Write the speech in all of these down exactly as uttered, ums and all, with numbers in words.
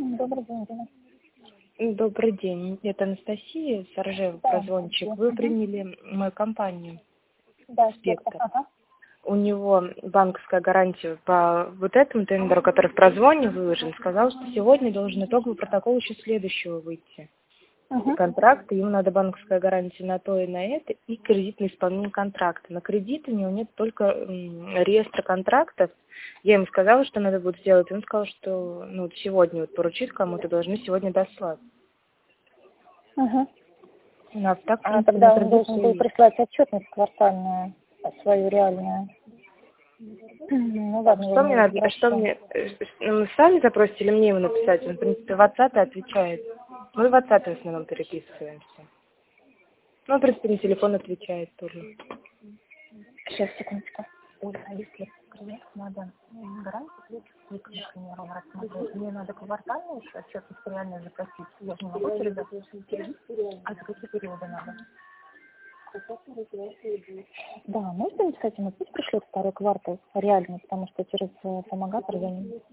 Добрый день, Дина. Добрый день, это Анастасия Саржева, Да, прозвончик. Анастасия. Вы Мгм. приняли мою компанию Да, Спектр. «Спектр». Ага. У него банковская гарантия по вот этому тендеру, который в прозвоне выложен, сказал, что сегодня должен итоговый протокол еще следующего выйти. Угу. Контракты, ему надо банковская гарантия на то и на это, и кредитное исполнение контракта. На кредит у него нет только м, реестра контрактов. Я ему сказала, что надо будет сделать, он сказал, что ну, вот сегодня вот поручить кому-то, должны сегодня дослать. Угу. У нас так, в А принципе, на тогда он должен традиции был есть. прислать отчетность квартальную, свою реальную. Ну ладно, я Что мне не надо, что возвращаю. мне, э, ну, сами запросите или мне его написать? Он, в принципе, в WhatsApp отвечает. Мы в WhatsApp в основном переписываемся. Ну, в принципе, на телефон отвечает тоже. Сейчас, секундочку. Ой, а если клиент надо гарантию клик, к примеру, рассмотреть, мне надо квартальную еще отчетность реально запросить. Я же не могу через это. А за какие периоды надо? Да, можно написать ему, пусть пришлет второй квартал реально, потому что через э, помогатор я не...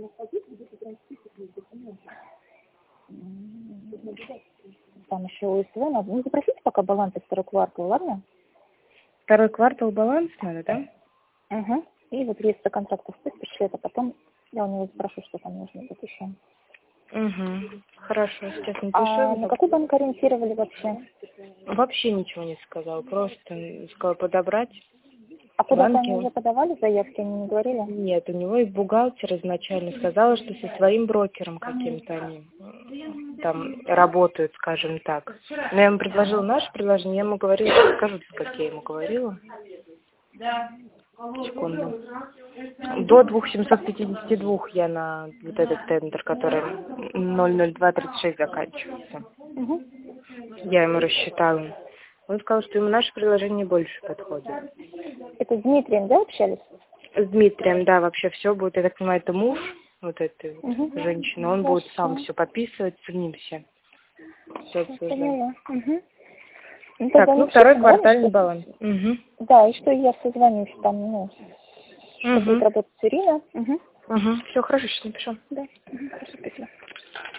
М, Там еще УСВ надо. Ну, запросите пока баланс из второй квартал, ладно? Второй квартал баланс надо, да? Угу. И вот реестр контрактов пусть пришлет, а потом я у него спрошу, что там нужно тут еще. Угу. Хорошо, сейчас А напишу. на какой банк ориентировали вообще? Вообще ничего не сказал, просто сказал подобрать. А куда-то они Банки уже подавали заявки, они не говорили? нет, у него и бухгалтер изначально сказала, что со своим брокером каким-то они там работают, скажем так. Но я ему предложила наше предложение, я ему говорила, что скажу, как я ему говорила. Секунду. До две тысячи семьсот пятьдесят два я на вот этот тендер, который ноль ноль два тридцать шесть заканчивается. Угу. Я ему рассчитала. Он сказал, что ему наше предложение больше подходит. Это с Дмитрием, да, общались? С Дмитрием, да, вообще все будет, я так понимаю, это муж вот этой вот Угу. женщины. Он будет сам все подписывать, с ним все. Все обсуждать. Поняла. Угу. Ну, Так, тогда ну напишите, второй ладно, квартальный что... баланс. Угу. Да, и что я созвонюсь там, ну, что будет Угу. работать Ирина. Угу. Угу. Все, хорошо, сейчас напишу. Да. Угу. Хорошо, спасибо.